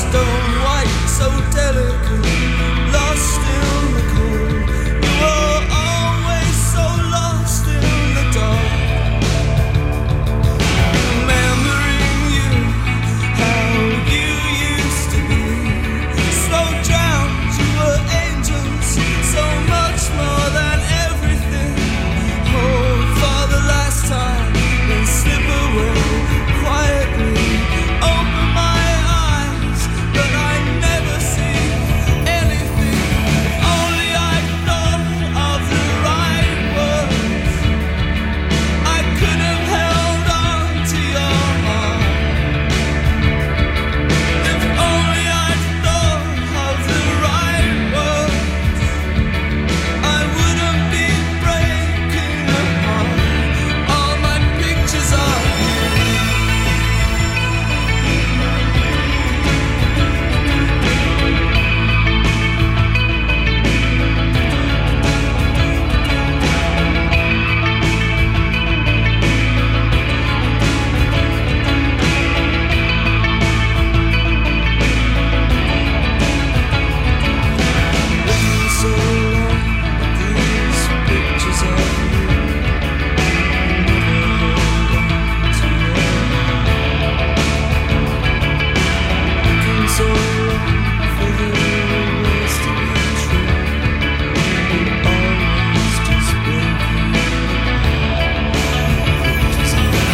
stone white, so delicate, lost in the cold. You were always so lost in the dark. Remembering you, how you used to be. Slow drowned, you were angels, so much more than everything. Hold for the last time, then slip away quietly. Open my eyes, but I never see anything. If only I thought of the right words, I could have held on to your heart. If only I thought of the right words, I wouldn't be breaking apart. All my pictures of you. Been so long, these pictures of you. Looking so long for the words to be true, and always just breaking pictures of you.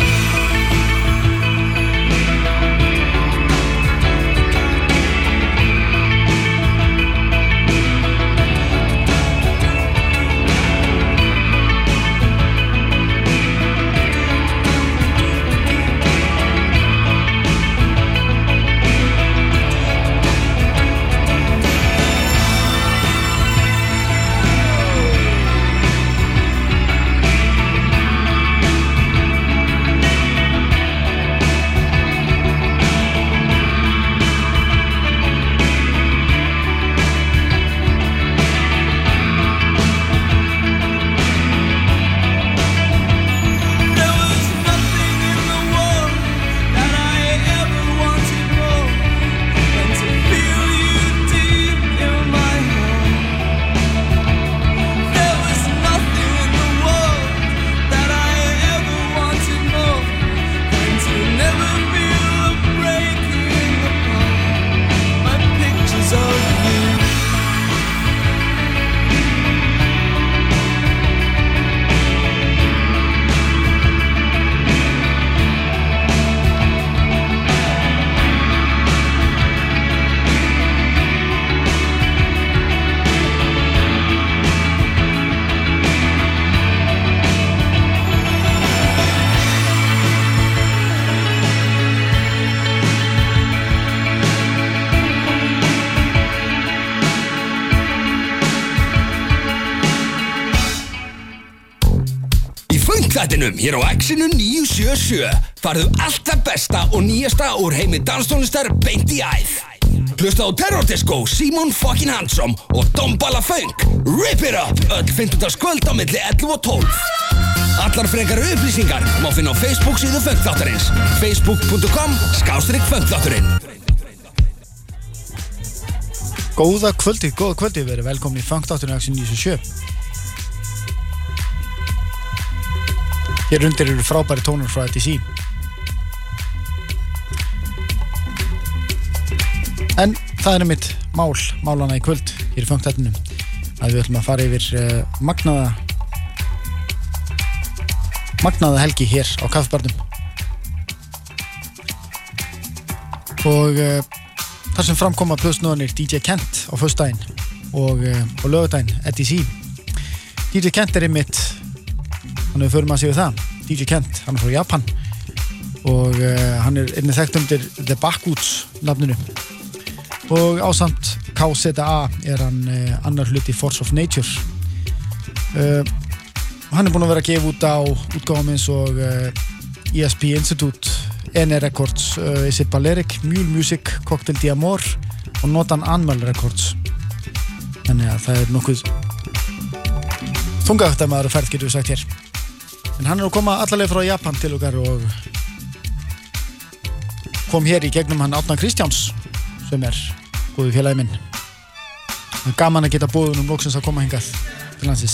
There was nothing in the world that I ever wanted more than to feel you deep in my heart. There was nothing in the world that I ever wanted more than to never feel a breaking apart. My pictures of you. Í funkþættinum hér á Exinu 977 farðu allt það besta og nýjasta úr heimi danstónlistar beint í æð. Hlusta á Terror Disco, Simon fucking Handsome og Dombala Funk. Rip it up, öll fimmtudagskvöld á milli 11 og 12. Allar frekari upplýsingar má finna á Facebook síðu funkþáttarins. facebook.com/funkþátturinn. Góða kvöldi, verið velkomin í funkþátturinn Exinu 977. Hér undir eru frábæri tónar frá EDC. En það er einmitt málana í kvöld hér í funkþættinum að við ætlum að fara yfir magnaða helgi hér á kaffibarnum. Og þar sem framkoma plöðsnúðanir DJ Kent á föstudaginn og laugardaginn EDC. DJ Kent er einmitt, hann hefur fyrir maður að segja það, DJ Kent, hann er frá Japan og hann er einnig þekkt undir The Backwoods nafninu og ásamt KZA er hann annar hluti Force of Nature. Hann er búinn að vera að gefa út á útgáfum eins og ESP Institute, NE Records, Acid Balearic, Mule Music, Cocktail D'Amour og Notan Animal Records. Þannig að það er nokkuð þungagt að maður ferð, getur við sagt hér. En hann er að koma allarleið frá Japan til okkar og kom hér í gegnum hann Árna Kristjáns sem góðu félagi minn. Það gaman að geta boðið loksins að koma hingað til landsins.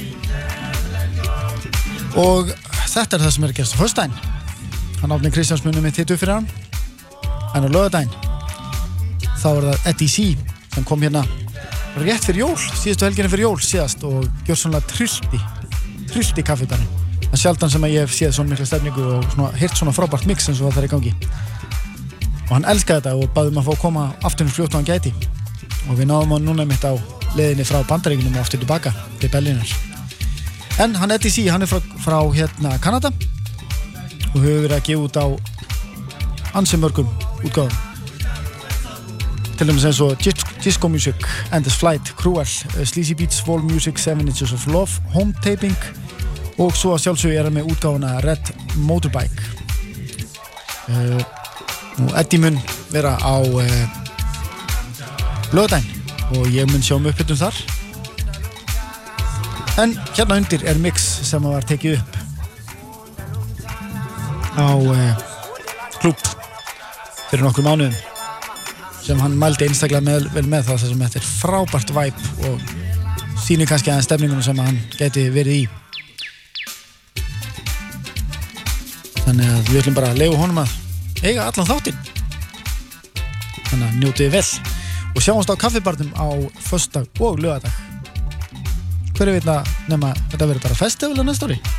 Og þetta það sem að gerast á föstudaginn. Hann Árni Kristjáns munum mitt hitt upp fyrir hann. En á laugardaginn þá það Eddie C sem kom hérna rétt fyrir jól, síðustu helginni fyrir jól síðast og gjörsamlega trillt í kaffibarinn. Það er sjaldan sem að ég hef séð svona mikla stefningu og heyrt svona frábært mix eins og það er í gangi. Og hann elskaði þetta og baði að fá að koma aftur fljótt og hann gæti. Og við náðum hann núna mitt á leiðinni frá Bandaríkjunum og aftur tilbaka til Berlínar. En hann Eddie C, hann frá hérna Kanada og hefur verið að gefa út á ansi mörgum útgáfum. Til dæmis eins og Disco Music, Endless Flight, Cruel, Sleazy Beats, Vol Music, 7 Inches of Love, Home Taping og svo að sjálfsögðu hann með útgáfuna Red Motorbike. Og Eddie mun vera á laugardaginn og ég mun sjá uppbytun þar. En hérna undir mix sem var tekið upp á klúbb fyrir nokkur mánuðum sem hann mældi einstaklega vel með það sem þetta frábært vibe og sýnir kannski aðeins stemningunum sem hann geti verið í. Þannig að við ætlum bara að leyfa honum að eiga allan þáttinn. Þannig að njótið vel og sjáumst á kaffibarnum á föstudag og laugardag. Hver veit að nema þetta verður bara festival næsta ári?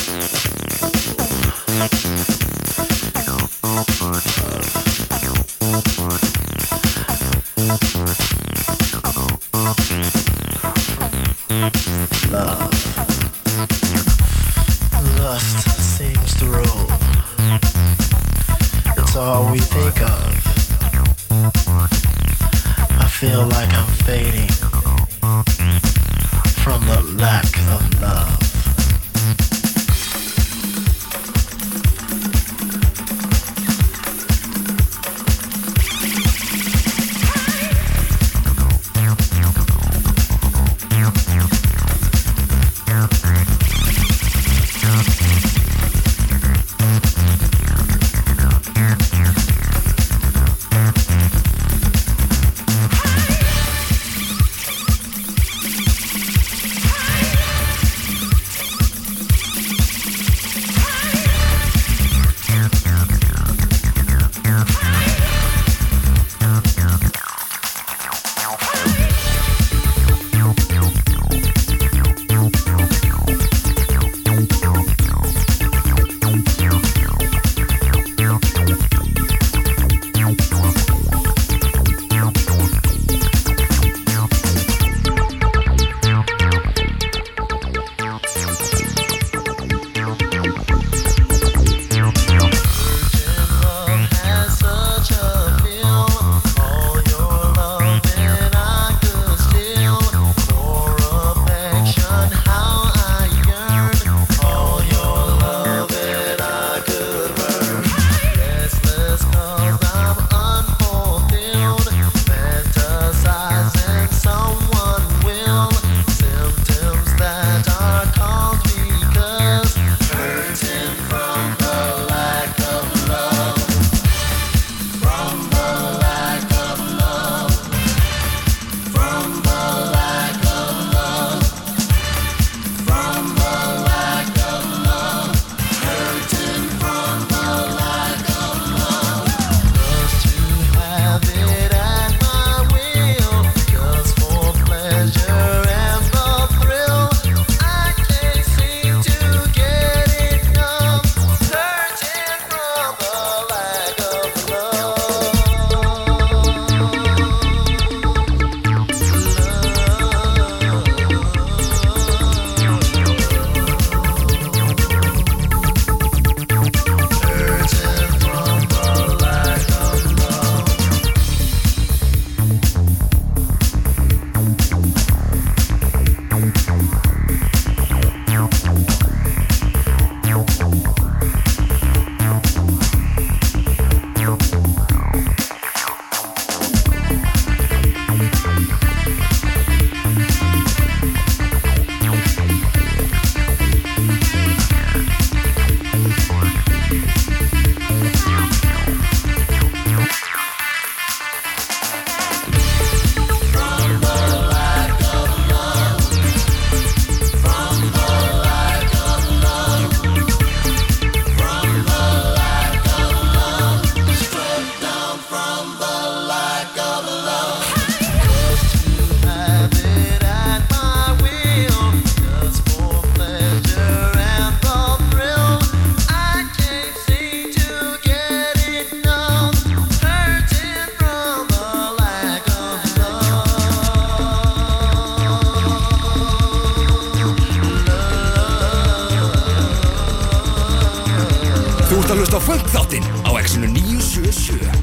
ert að hlusta á Funk-þáttinn á X-inu 977.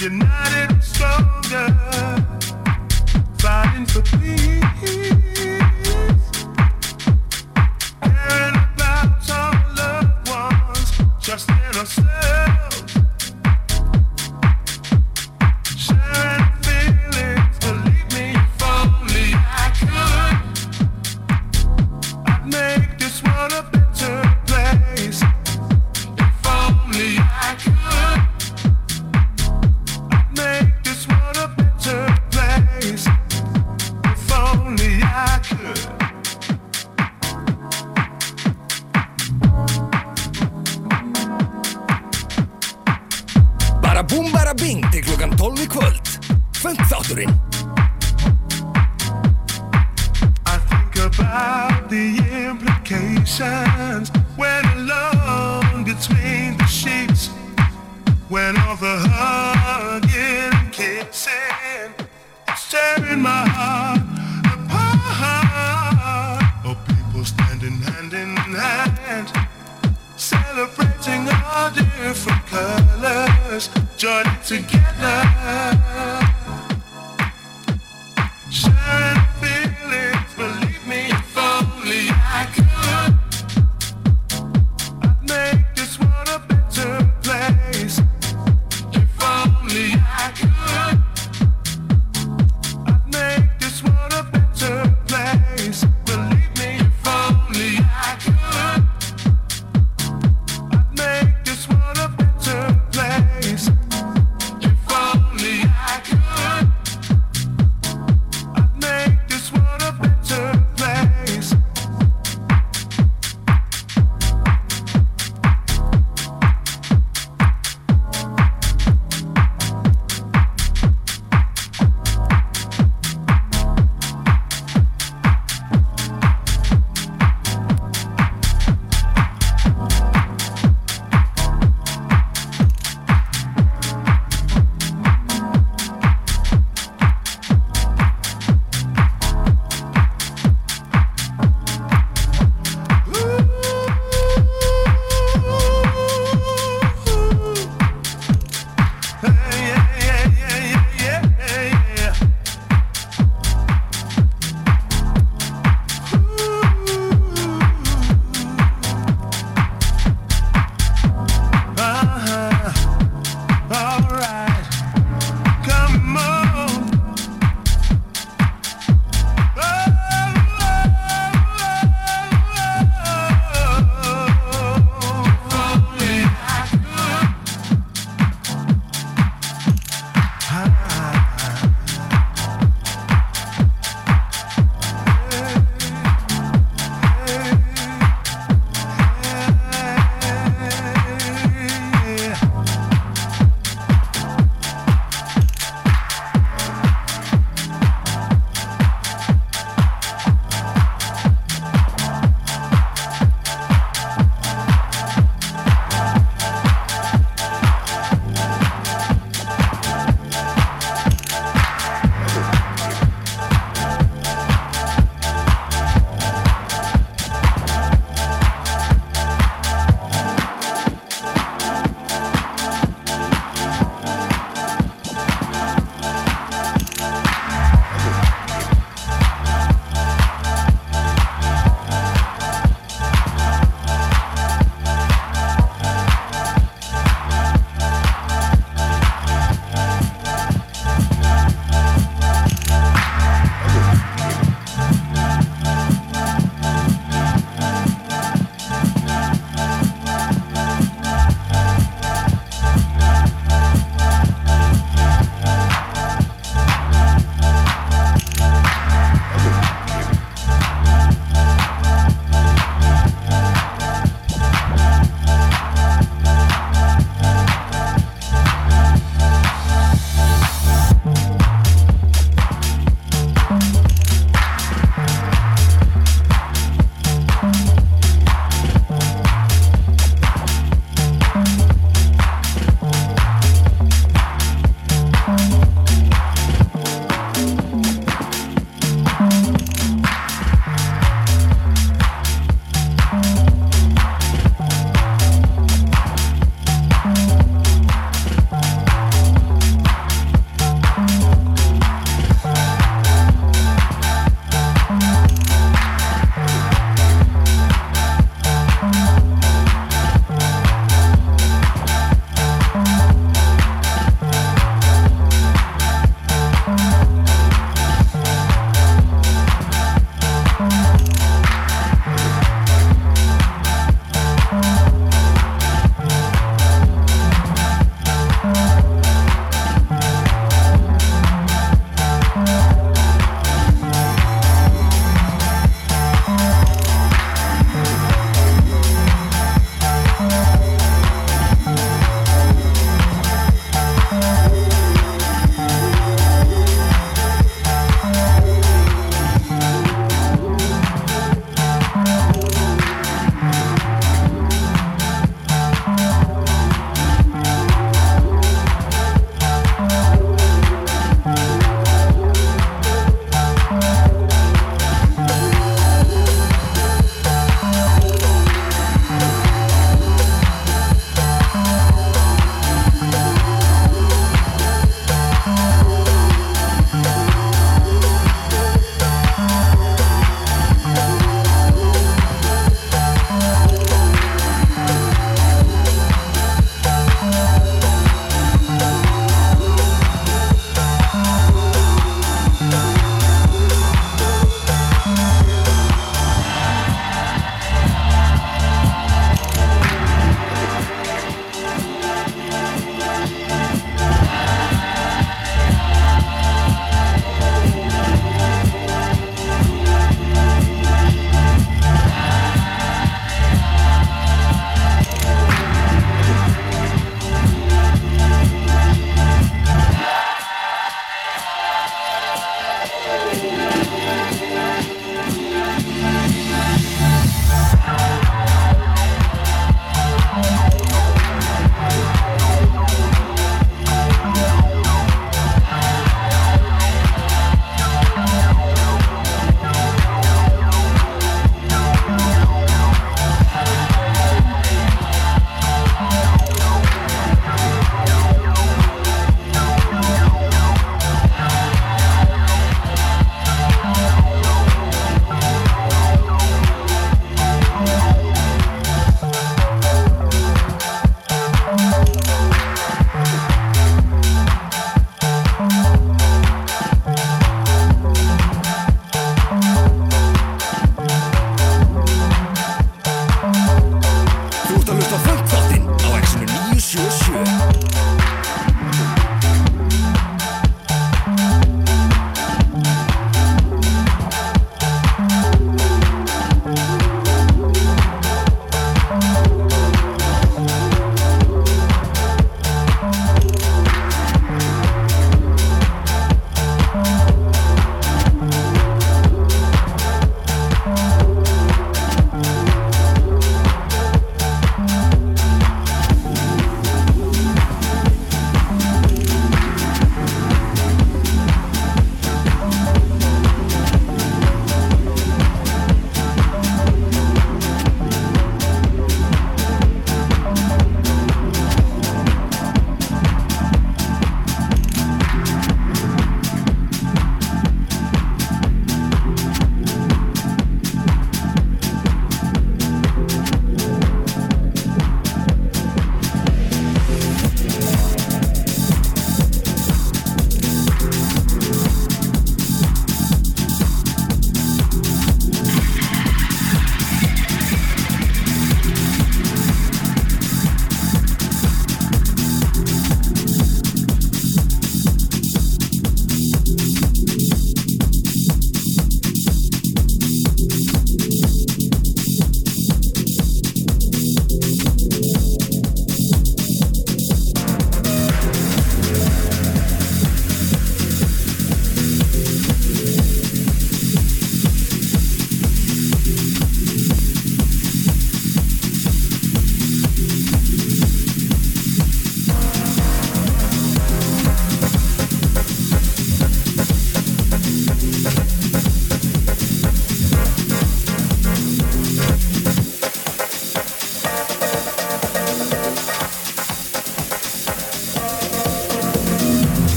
United stronger, fighting for peace, caring about our loved ones, trusting ourselves, sharing feelings. Believe me, if only I could, I'd make this world a better place. If only I could. Make this world a better place. If only I could. Bara búm bara bing til klukkan 12 í kvöld. Funkþátturinn. I think about the implications when alone between the sheets. When all the hugging and kissing is tearing my heart apart. Oh, people standing hand in hand, celebrating our different colors, joining together